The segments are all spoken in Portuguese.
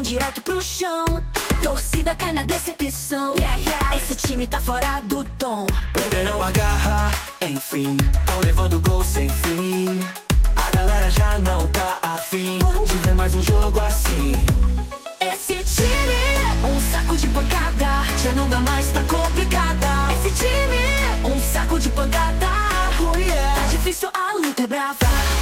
direto pro chão. Torcida cai na decepção. Esse time tá fora do tom. Perderam a garra, enfim, tão levando gol sem fim. A galera já não tá afim de ver mais um jogo assim. Esse time, um saco de pancada, já não dá mais, tá complicada. Esse time, um saco de pancada. Oh yeah. Tá difícil, a luta é brava.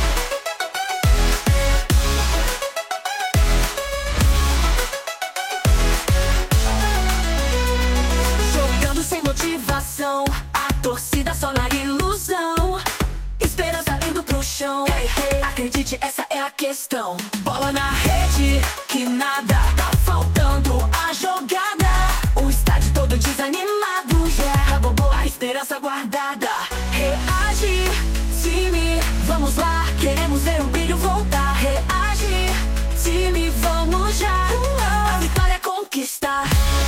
Jogando sem motivação, a torcida só na ilusão. Esperança indo pro chão. Acredite, essa é a questão. Bola na rede, que nada, tá faltando a jogada. O estádio todo desanimado, acabou a esperança guardada. Reage, time, vamos lá, queremos ver o brilho voltar. Reage, time, vamos já, a vitória é conquistar.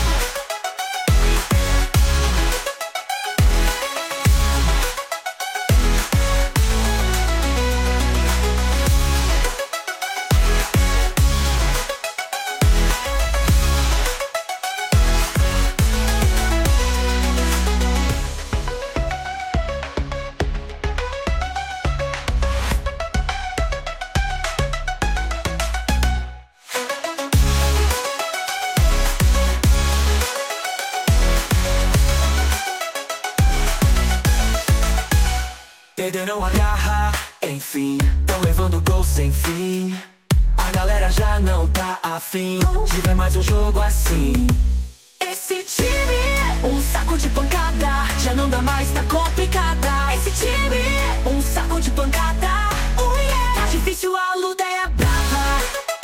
Perderam a garra, enfim, tão levando gol sem fim. A galera já não tá afim de ver mais um jogo assim. Esse time, um saco de pancada, já não dá mais, tá complicada. Esse time, um saco de pancada. Oh yeah. Tá difícil, a luta é brava.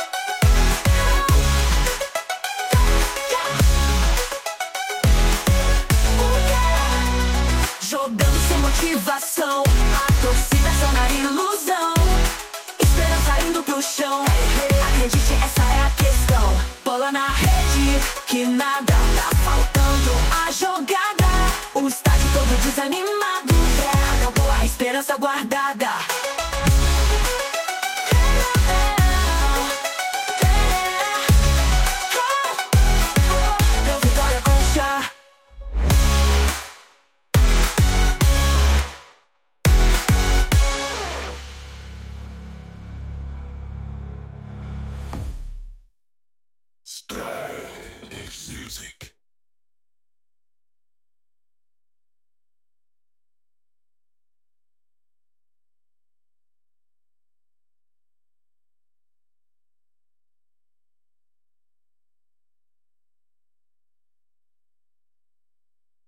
Oh yeah. Jogando sem motivação, a torcida só na ilusão. Esperança indo pro chão. Acredite, essa é a questão. Bola na rede, que nada, tá faltando a jogada. O estádio todo desanimado, acabou a esperança guardada.